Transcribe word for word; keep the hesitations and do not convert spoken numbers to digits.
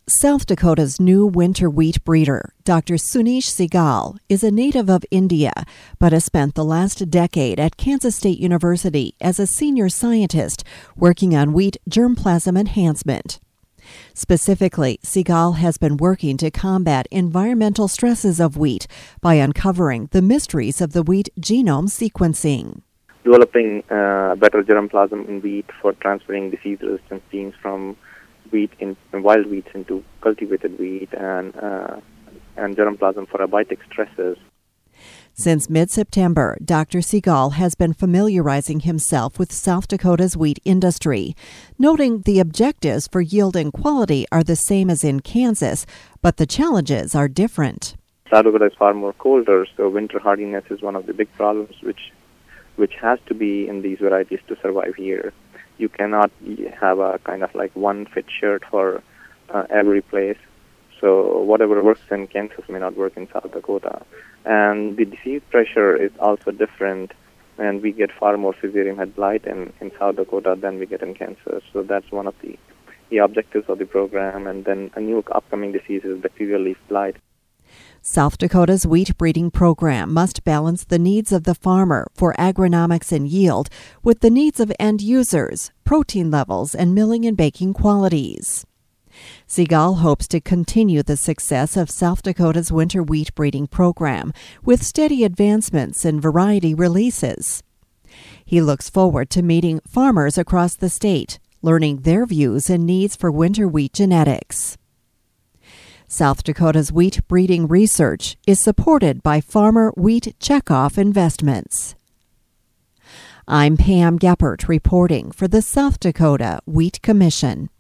South Dakota's new winter wheat breeder, Doctor Sunish Sehgal, is a native of India, but has spent the last decade at Kansas State University as a senior scientist working on wheat germplasm enhancement. Specifically, Sehgal has been working to combat environmental stresses of wheat by uncovering the mysteries of the wheat genome sequencing. Developing uh, better germplasm in wheat for transferring disease-resistant genes from wheat in wild wheats into cultivated wheat, and uh, and germplasm for abiotic stresses. Since mid-September, Doctor Sehgal has been familiarizing himself with South Dakota's wheat industry, noting the objectives for yield and quality are the same as in Kansas, but the challenges are different. South Dakota is far more colder, so winter hardiness is one of the big problems which which has to be in these varieties to survive here. You cannot have a kind of like one fit shirt for uh, every place. So whatever works in Kansas may not work in South Dakota. And the disease pressure is also different, and we get far more fusarium head blight in, in South Dakota than we get in Kansas. So that's one of the, the objectives of the program. And then a new upcoming disease is bacterial leaf blight. South Dakota's wheat breeding program must balance the needs of the farmer for agronomics and yield with the needs of end users, protein levels, and milling and baking qualities. Sehgal hopes to continue the success of South Dakota's winter wheat breeding program with steady advancements in variety releases. He looks forward to meeting farmers across the state, learning their views and needs for winter wheat genetics. South Dakota's wheat breeding research is supported by Farmer Wheat Checkoff Investments. I'm Pam Geppert reporting for the South Dakota Wheat Commission.